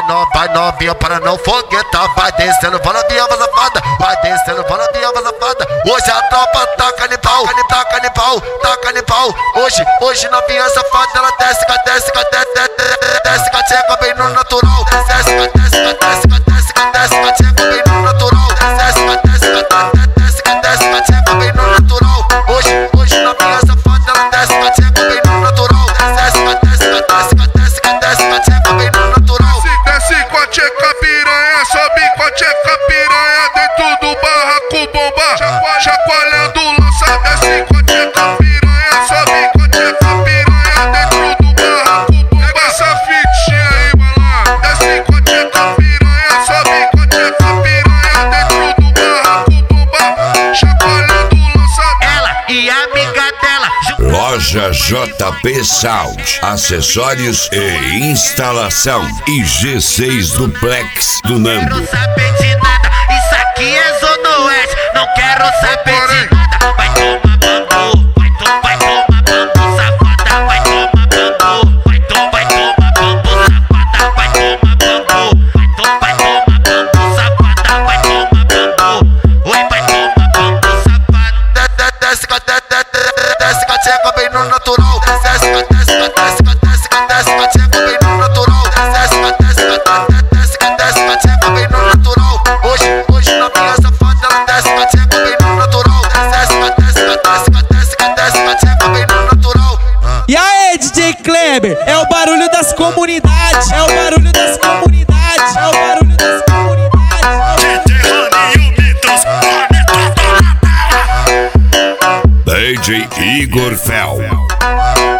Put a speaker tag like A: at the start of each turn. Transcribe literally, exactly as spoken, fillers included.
A: no, vai novinha para não foguetar. Vai descendo, vai novinha, vai safada. Vai descendo, vai novinha, vai safada. Hoje a tropa taca de pau, taca de pau, taca de pau. Hoje, hoje novinha safada, ela desce, desce, desce, desce, com a tcheca bem no natural. Desce, desce, desce, desce, desce, com a tcheca bem no natural. Desce, desce, desce, desce, com a tcheca bem no natural. Hoje, hoje novinha safada, ela desce, com a tcheca bem no natural. Desce, desce, desce, desce, desce, com a tcheca bem no natural.
B: Desce com a tcheca piranha, sobe com a tcheca piranha dentro do barraco bomba. Chacoalhando lança, desce com a tcheca piranha, sobe com a tcheca piranha dentro do barraco bomba. Pega essa fitinha aí, malandro. Desce com a tcheca piranha, sobe com a tcheca piranha dentro do barraco bomba. Chacoalhando lança.
C: Ela e a amiga dela.
D: Loja J P Sound, acessórios e instalação. E G seis Duplex do Nando.
C: Não quero saber de nada, isso aqui é Zona Oeste. Não quero saber de nada. Vai tomar bambu, vai, to, vai tomar bambu, safada. Vai tomar bambu, vai, to, vai tomar bambu, safada. Vai tomar bambu, vai, to, vai tomar bambu, safada. Vai tomar bambu, oi, vai tomar bambu, safada.
A: Desce, desce, desce com a tcheca bem no natural. Desce, desce, desce, desce, desce com a tcheca bem no natural. Desce, desce, desce, desce com a tcheca bem no natural. Hoje, hoje novinha safada, ela desce com a tcheca bem no natural. Desce, desce, desce, desce, desce com a tcheca bem no natural.
E: E aí, D J Kleber, é o barulho das comunidades, é o barulho das comunidades, é o barulho das comunidades.
D: D J Rony e o Mitos,
F: D J Igor Fel.